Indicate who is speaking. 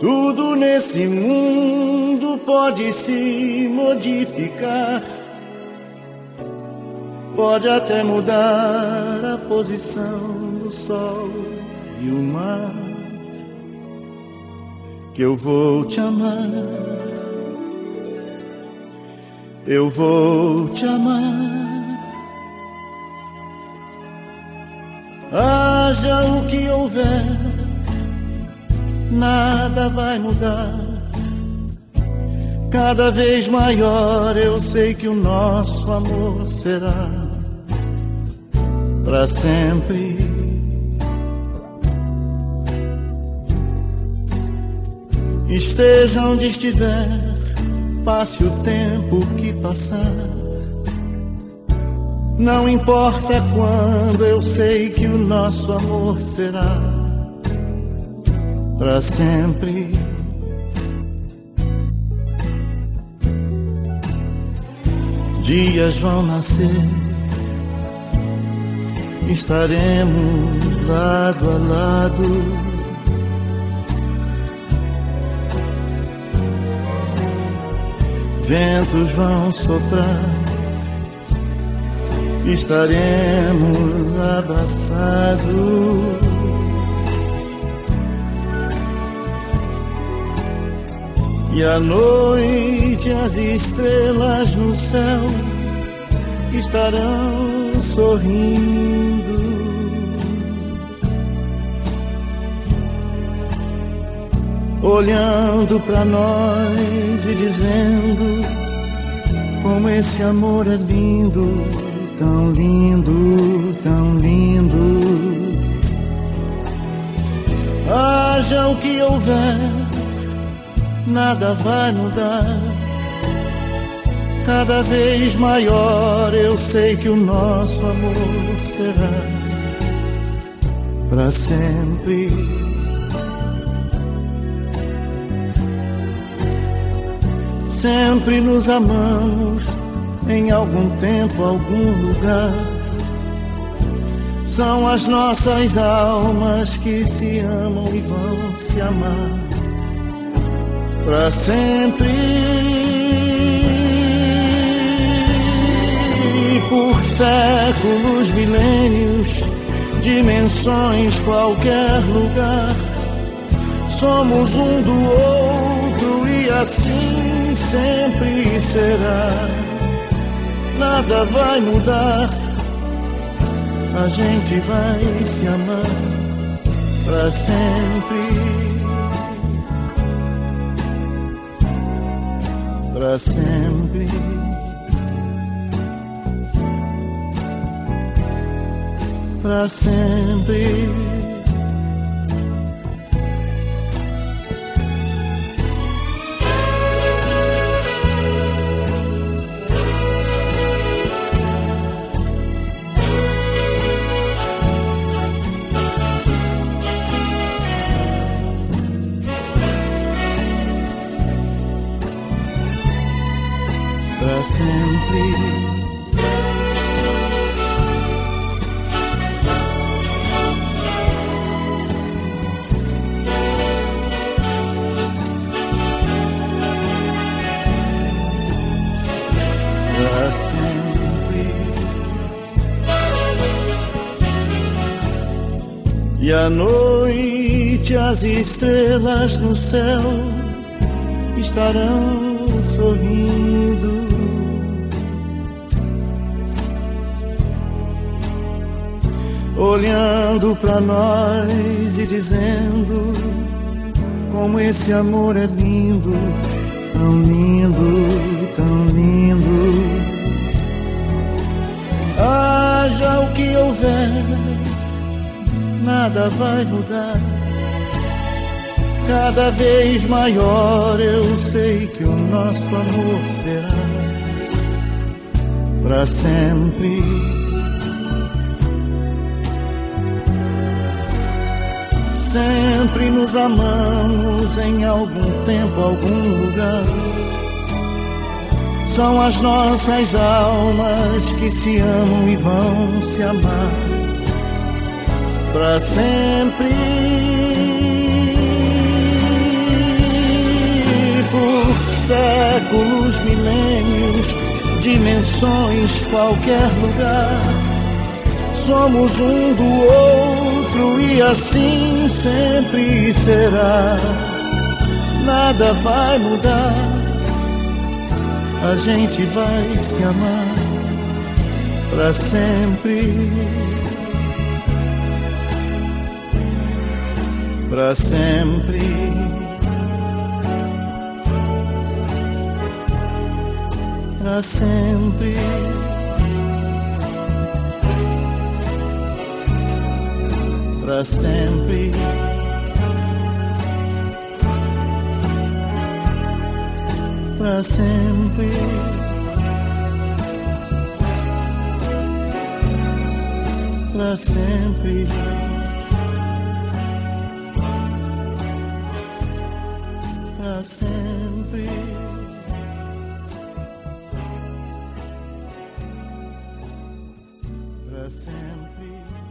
Speaker 1: Tudo nesse mundo pode se modificar, pode até mudar a posição do sol e o mar, que eu vou te amar, eu vou te amar. Haja o que houver, nada vai mudar. Cada vez maior eu sei que o nosso amor será para sempre. Esteja onde estiver, passe o tempo que passar. Não importa quando, eu sei que o nosso amor será para sempre. Dias vão nascer, estaremos lado a lado. Ventos vão soprar, estaremos abraçados. E à noite as estrelas no céu estarão sorrindo. Olhando pra nós e dizendo como esse amor é lindo, tão lindo, tão lindo. Haja o que houver, nada vai mudar. Cada vez maior eu sei que o nosso amor será para sempre. Sempre nos amamos, em algum tempo, algum lugar. São as nossas almas que se amam e vão se amar para sempre. Por séculos, milênios, dimensões, qualquer lugar, somos um do outro e assim sempre será. Nada vai mudar, a gente vai se amar para sempre, para sempre, para sempre. Para sempre. Para sempre. E à noite as estrelas no céu estarão sorrindo. Olhando pra nós e dizendo como esse amor é lindo, tão lindo, tão lindo. Haja o que houver, nada vai mudar. Cada vez maior eu sei que o nosso amor será para sempre. Sempre nos amamos, em algum tempo, algum lugar. São as nossas almas que se amam e vão se amar para sempre. séculos, milênios, dimensões, qualquer lugar. Somos um do outro e assim sempre será. Nada vai mudar, a gente vai se amar pra sempre, pra sempre. Pra sempre, pra sempre, pra sempre, pra sempre, pra sempre. Pra sempre.